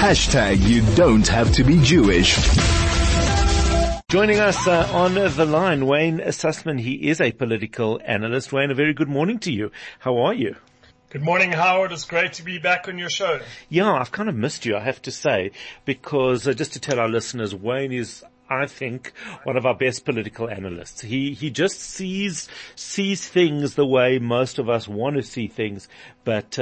You don't have to be Jewish. Joining us on the line, Wayne Sussman. He is a political analyst. Wayne, a very good morning to you. How are you? Good morning, Howard. It's great to be back on your show. Yeah, I've kind of missed you, I have to say, because just to tell our listeners, Wayne is, I think, one of our best political analysts. He just sees things the way most of us want to see things, but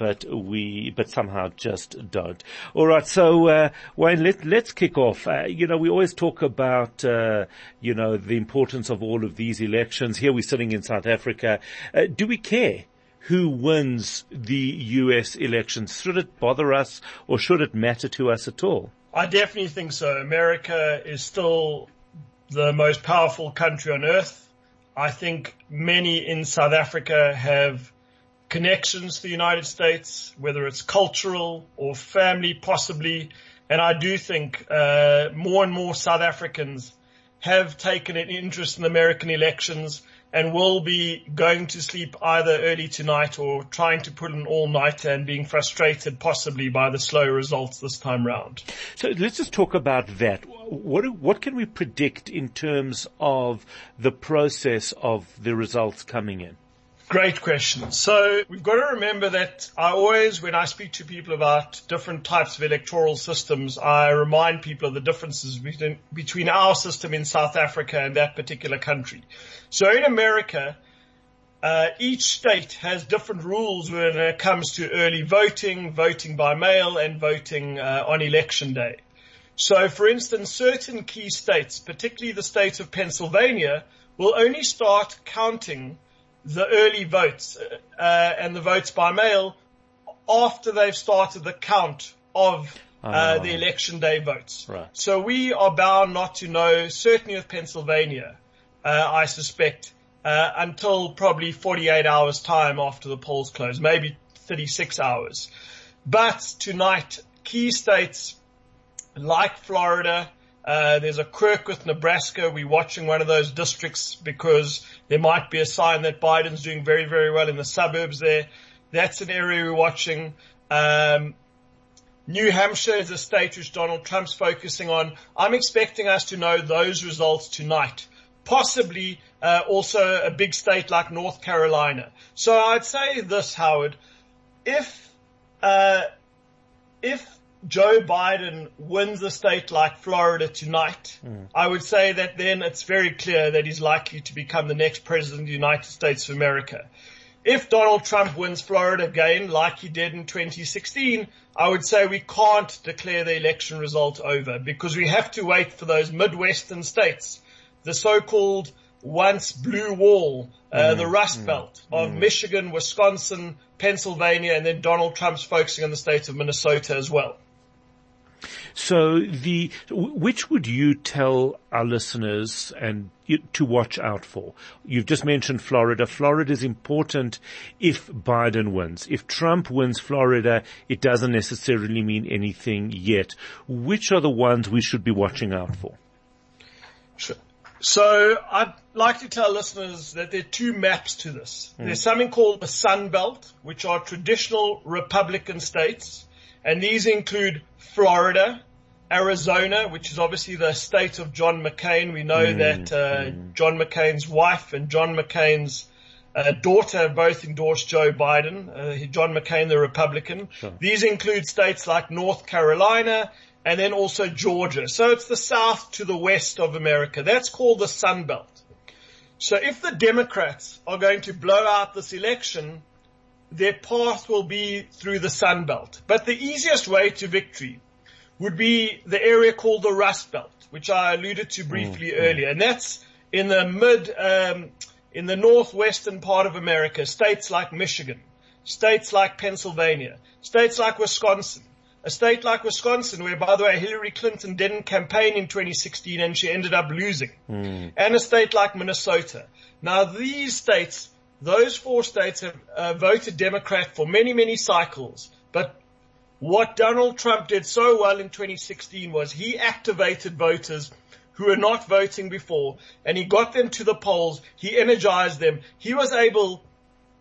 somehow just don't. All right, so Wayne, let's kick off. We always talk about the importance of all of these elections. Here we're sitting in South Africa. Do we care who wins the US elections? Should it bother us, or should it matter to us at all? I definitely think so. America is still the most powerful country on earth. I think many in South Africa have connections to the United States, whether it's cultural or family possibly. And I do think more and more South Africans have taken an interest in American elections and will be going to sleep either early tonight or trying to put an all-nighter and being frustrated possibly by the slow results this time round. So let's just talk about that. What can we predict in terms of the process of the results coming in? Great question. So we've got to remember that I always, when I speak to people about different types of electoral systems, I remind people of the differences between our system in South Africa and that particular country. So in America, each state has different rules when it comes to early voting, voting by mail, and voting on election day. So for instance, certain key states, particularly the state of Pennsylvania, will only start counting the early votes and the votes by mail after they've started the count of the election day votes. Right. So we are bound not to know, certainly with Pennsylvania, I suspect, until probably 48 hours time after the polls close, maybe 36 hours. But tonight, key states like Florida, there's a quirk with Nebraska. We're watching one of those districts because there might be a sign that Biden's doing very, very well in the suburbs there. That's an area we're watching. New Hampshire is a state which Donald Trump's focusing on. I'm expecting us to know those results tonight. Possibly also a big state like North Carolina. So I'd say this, Howard, if Joe Biden wins a state like Florida tonight, I would say that then it's very clear that he's likely to become the next president of the United States of America. If Donald Trump wins Florida again, like he did in 2016, I would say we can't declare the election result over because we have to wait for those Midwestern states, the so-called once blue wall, the Rust Belt of Michigan, Wisconsin, Pennsylvania, and then Donald Trump's focusing on the state of Minnesota as well. So which would you tell our listeners to watch out for? You've just mentioned Florida. Florida is important if Biden wins. If Trump wins Florida, it doesn't necessarily mean anything yet. Which are the ones we should be watching out for? Sure. So I'd like to tell listeners that there are two maps to this. There's something called the Sun Belt, which are traditional Republican states, and these include Florida, Arizona, which is obviously the state of John McCain. We know that John McCain's wife and John McCain's daughter have both endorsed Joe Biden, John McCain, the Republican. Sure. These include states like North Carolina and then also Georgia. So it's the south to the west of America. That's called the Sun Belt. So if the Democrats are going to blow out this election, their path will be through the Sun Belt. But the easiest way to victory would be the area called the Rust Belt, which I alluded to briefly earlier. And that's in the in the northwestern part of America, states like Michigan, states like Pennsylvania, states like Wisconsin, a state like Wisconsin where, by the way, Hillary Clinton didn't campaign in 2016 and she ended up losing, and a state like Minnesota. Now, these states, those four states have voted Democrat for many, many cycles, but what Donald Trump did so well in 2016 was he activated voters who were not voting before, and he got them to the polls. He energized them. He was able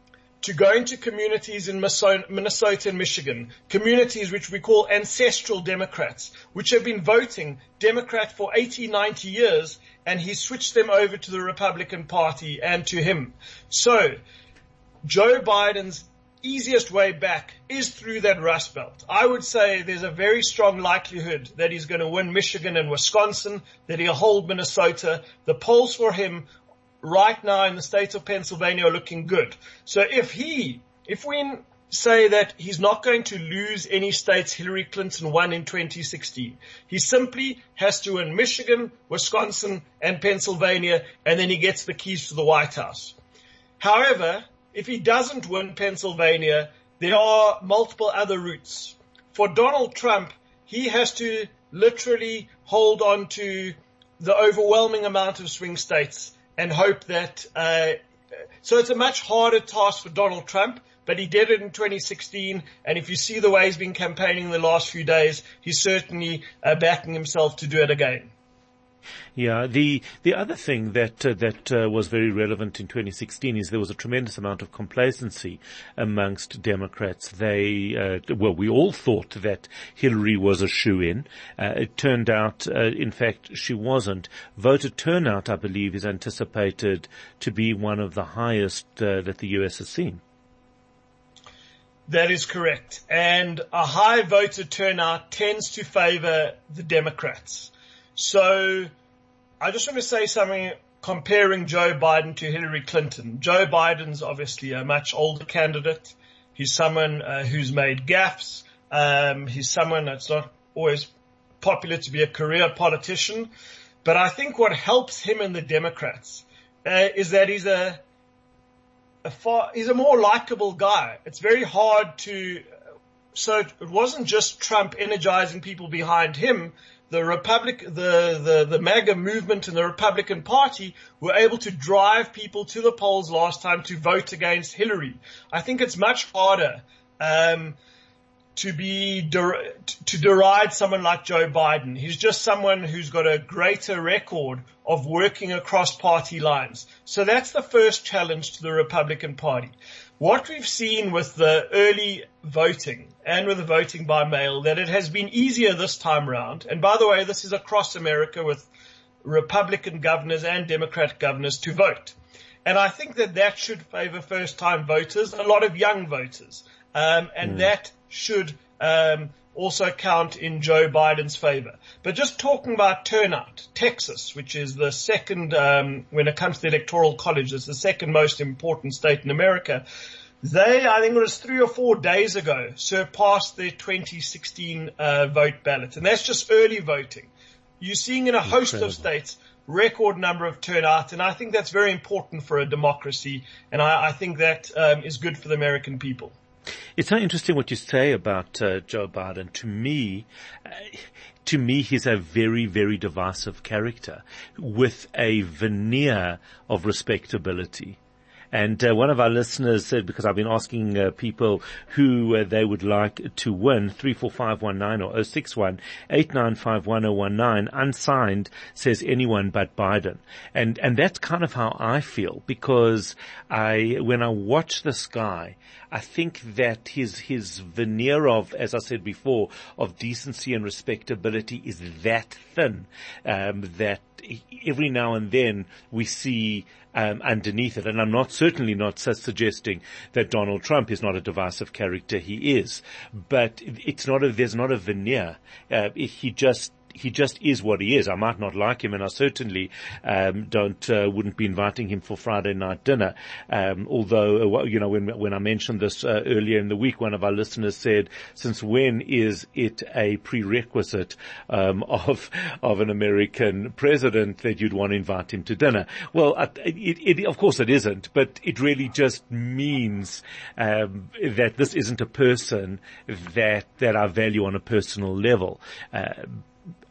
to go into communities in Minnesota and Michigan, communities which we call ancestral Democrats, which have been voting Democrat for 80, 90 years, and he switched them over to the Republican Party and to him. So Joe Biden's easiest way back is through that Rust Belt. I would say there's a very strong likelihood that he's going to win Michigan and Wisconsin, that he'll hold Minnesota. The polls for him right now in the state of Pennsylvania are looking good. So if we say that he's not going to lose any states Hillary Clinton won in 2016, he simply has to win Michigan, Wisconsin, and Pennsylvania, and then he gets the keys to the White House. However, if he doesn't win Pennsylvania, there are multiple other routes. For Donald Trump, he has to literally hold on to the overwhelming amount of swing states and hope that, so it's a much harder task for Donald Trump, but he did it in 2016. And if you see the way he's been campaigning the last few days, he's certainly backing himself to do it again. Yeah, the other thing that was very relevant in 2016 is there was a tremendous amount of complacency amongst Democrats. We all thought that Hillary was a shoo-in. It turned out, in fact, she wasn't. Voter turnout, I believe, is anticipated to be one of the highest that the U.S. has seen. That is correct. And a high voter turnout tends to favor the Democrats. So I just want to say something comparing Joe Biden to Hillary Clinton. Joe Biden's obviously a much older candidate. He's someone who's made gaffes. He's someone that's not always popular to be a career politician. But I think what helps him and the Democrats is that he's a more likable guy. It's very hard so it wasn't just Trump energizing people behind him. The MAGA movement and the Republican Party were able to drive people to the polls last time to vote against Hillary. I think it's much harder to deride someone like Joe Biden. He's just someone who's got a greater record of working across party lines. So that's the first challenge to the Republican Party. What we've seen with the early voting and with the voting by mail, that it has been easier this time round. And by the way, this is across America with Republican governors and Democrat governors to vote. And I think that should favor first-time voters, a lot of young voters. That should also count in Joe Biden's favor. But just talking about turnout, Texas, which is the second, when it comes to the Electoral College, it's the second most important state in America. They, I think it was 3 or 4 days ago, surpassed their 2016 vote ballot. And that's just early voting. You're seeing in a host of states record number of turnout, and I think that's very important for a democracy, and I think that is good for the American people. It's so interesting what you say about Joe Biden. To me, he's a very, very divisive character with a veneer of respectability. And one of our listeners said, because I've been asking people who they would like to win, 34519 or 061-895-1019, unsigned, says anyone but Biden. And that's kind of how I feel, because when I watch this guy, I think that his veneer of, as I said before, of decency and respectability is that thin, that every now and then we see underneath it. And I'm certainly not suggesting that Donald Trump is not a divisive character. He is, but there's not a veneer. He just is what he is. I might not like him, and I certainly wouldn't be inviting him for Friday night dinner. Although when I mentioned this earlier in the week, one of our listeners said, "Since when is it a prerequisite of an American president that you'd want to invite him to dinner?" Well, of course it isn't, but it really just means that this isn't a person that I value on a personal level.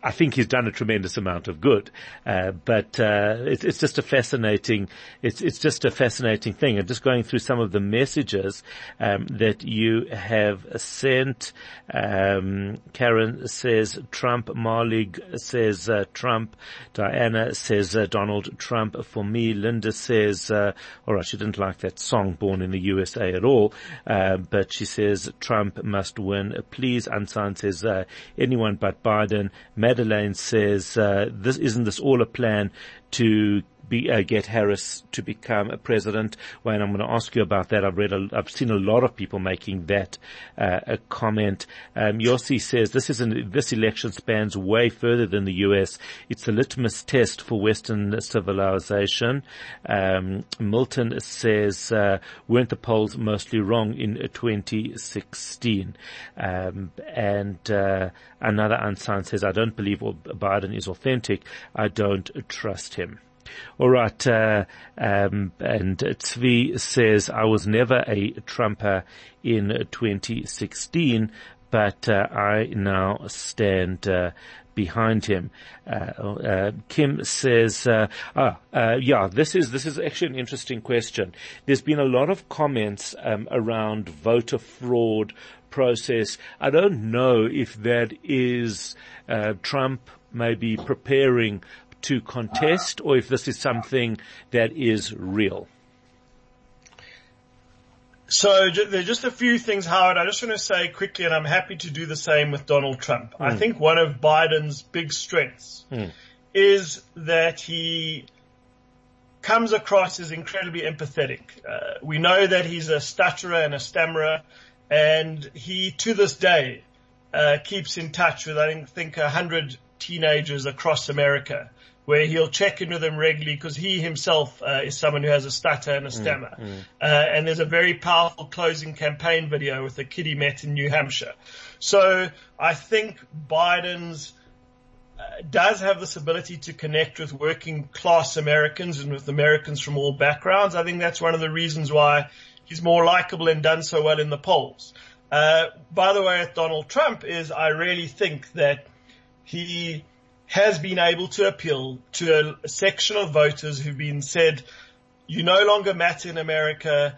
I think he's done a tremendous amount of good, but it's just a fascinating. It's just a fascinating thing. And just going through some of the messages that you have sent. Karen says Trump. Marlig says Trump. Diana says Donald Trump. For me, Linda says, all right, she didn't like that song "Born in the USA" at all, but she says Trump must win. Please, Ansan says anyone but Biden. Madeleine says, isn't this all a plan to get Harris to become a president? Wayne, I'm going to ask you about that. I've seen a lot of people making that a comment. Yossi says this election spans way further than the US. It's the litmus test for Western civilization. Milton says, weren't the polls mostly wrong in 2016? And another Ansan says, I don't believe Biden is authentic. I don't trust him. All right, and Tzvi says, I was never a Trumper in 2016, but I now stand behind him. Kim says, this is actually an interesting question. There's been a lot of comments around voter fraud process. I don't know if that is Trump maybe preparing to contest, or if this is something that is real. So there are just a few things, Howard. I just want to say quickly, and I'm happy to do the same with Donald Trump. I think one of Biden's big strengths is that he comes across as incredibly empathetic. We know that he's a stutterer and a stammerer, and he, to this day, keeps in touch with, I think 100 teenagers across America, where he'll check in with them regularly because he himself is someone who has a stutter and a stammer. And there's a very powerful closing campaign video with a kid he met in New Hampshire. So I think Biden's does have this ability to connect with working class Americans and with Americans from all backgrounds. I think that's one of the reasons why he's more likable and done so well in the polls. By the way, with Donald Trump is I really think that he has been able to appeal to a section of voters who've been said, you no longer matter in America,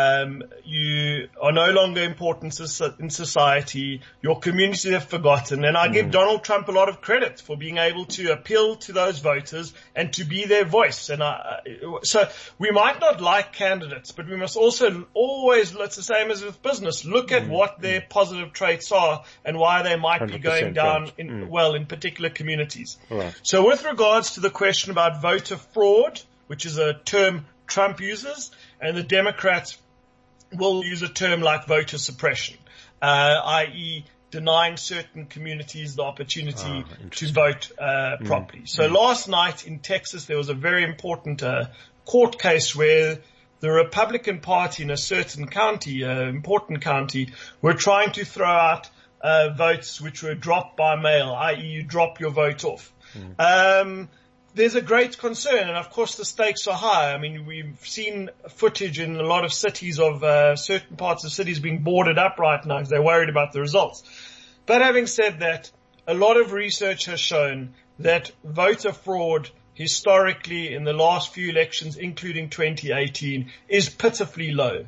you are no longer important in society, your communities have forgotten. And I give Donald Trump a lot of credit for being able to appeal to those voters and to be their voice. And so we might not like candidates, but we must also always, it's the same as with business, look at what their positive traits are and why they might be going down in particular communities. Right. So with regards to the question about voter fraud, which is a term Trump uses, and the Democrats will use a term like voter suppression, i.e. denying certain communities the opportunity to vote properly. So last night in Texas, there was a very important court case where the Republican Party in a certain county, important county, were trying to throw out votes which were dropped by mail, i.e. you drop your vote off. There's a great concern, and of course the stakes are high. I mean, we've seen footage in a lot of cities of certain parts of cities being boarded up right now because they're worried about the results. But having said that, a lot of research has shown that voter fraud historically in the last few elections, including 2018, is pitifully low.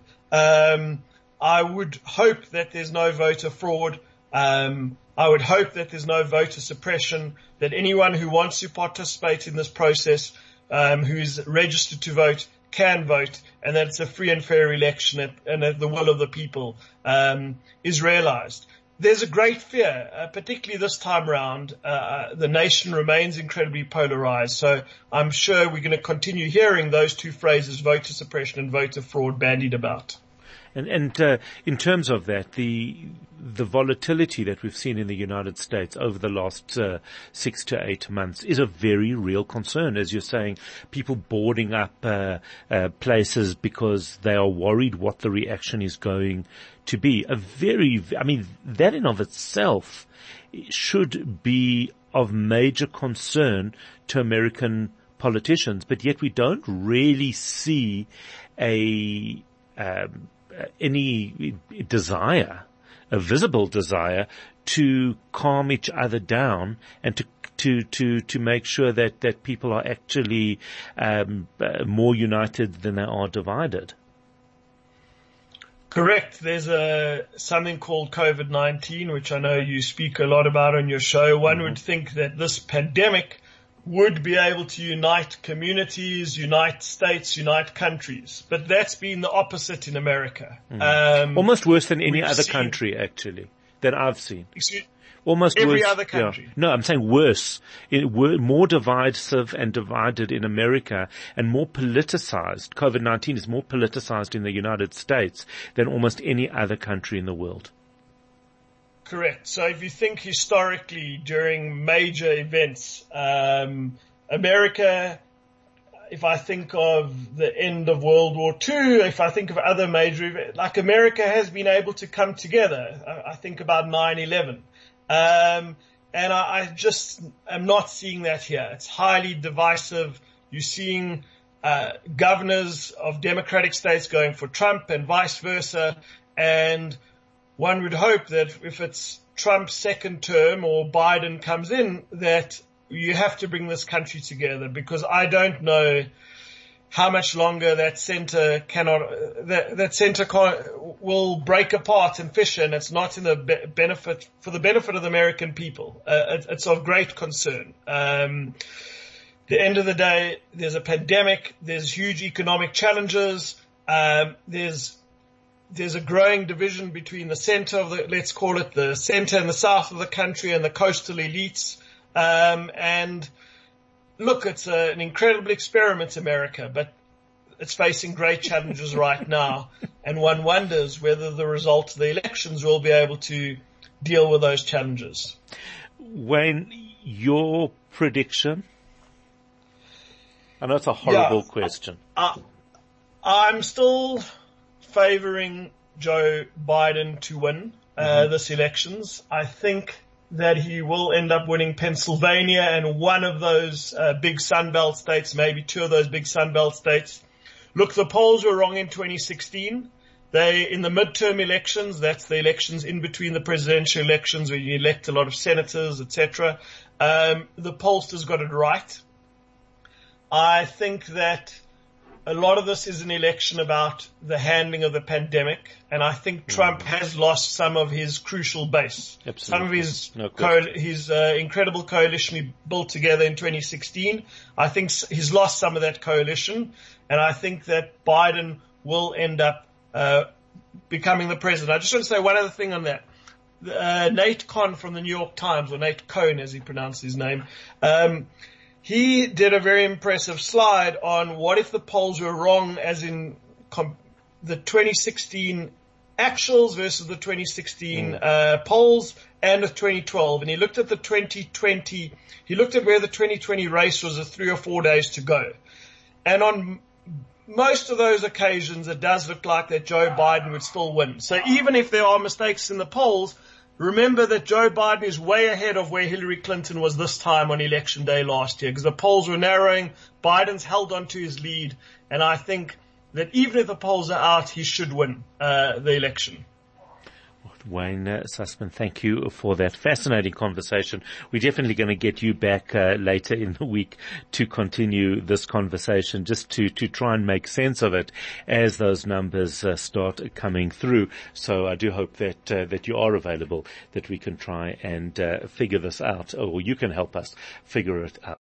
I would hope that there's no voter fraud. I would hope that there's no voter suppression, that anyone who wants to participate in this process, who is registered to vote, can vote, and that it's a free and fair election and that the will of the people is realized. There's a great fear, particularly this time around. The nation remains incredibly polarized, so I'm sure we're going to continue hearing those two phrases, voter suppression and voter fraud, bandied about. And in terms of that, the volatility that we've seen in the United States over the last 6 to 8 months is a very real concern. As you're saying, people boarding up places because they are worried what the reaction is going to be. That in of itself should be of major concern to American politicians, but yet we don't really see any desire, a visible desire, to calm each other down and to to make sure that people are actually, more united than they are divided. Correct. There's something called COVID-19, which I know you speak a lot about on your show. One would think that this pandemic would be able to unite communities, unite states, unite countries. But that's been the opposite in America. Almost worse than any other country, actually, that I've seen. Almost every worse. other country. Yeah. No, I'm saying worse. More divisive and divided in America and more politicized. COVID-19 is more politicized in the United States than almost any other country in the world. Correct. So if you think historically during major events, America, if I think of the end of World War II, if I think of other major events, like America has been able to come together. I think about 9/11. And I just am not seeing that here. It's highly divisive. You're seeing governors of democratic states going for Trump and vice versa. And one would hope that if it's Trump's second term or Biden comes in, that you have to bring this country together, because I don't know how much longer that center will break apart and fissure, and it's not in the benefit of the American people. It's of great concern. The end of the day, there's a pandemic, there's huge economic challenges, there's a growing division between the center of let's call it the center and the south of the country and the coastal elites. And look, it's an incredible experiment, America, but it's facing great challenges right now. And one wonders whether the result of the elections will be able to deal with those challenges. Wayne, your prediction? I know it's a horrible question. I'm still favoring Joe Biden to win this elections. I think that he will end up winning Pennsylvania and one of those big Sunbelt states, maybe two of those big Sunbelt states. Look, the polls were wrong in 2016. In the midterm elections, that's the elections in between the presidential elections where you elect a lot of senators, etc. The pollsters got it right. I think that a lot of this is an election about the handling of the pandemic, and I think Trump has lost some of his crucial base. Absolutely. Some of his incredible coalition he built together in 2016. I think he's lost some of that coalition, and I think that Biden will end up becoming the president. I just want to say one other thing on that. Nate Cohn from the New York Times, or Nate Cohn as he pronounced his name, he did a very impressive slide on what if the polls were wrong, as in the 2016 actuals versus the 2016 polls and the 2012. And he looked at the 2020, he looked at where the 2020 race was 3 or 4 days to go. And on most of those occasions, it does look like that Joe Biden would still win. So even if there are mistakes in the polls, remember that Joe Biden is way ahead of where Hillary Clinton was this time on election day last year, because the polls were narrowing. Biden's held on to his lead, and I think that even if the polls are out, he should win the election. Wayne Sussman, thank you for that fascinating conversation. We're definitely going to get you back later in the week to continue this conversation, just to try and make sense of it as those numbers start coming through. So I do hope that you are available, that we can try and figure this out, or you can help us figure it out.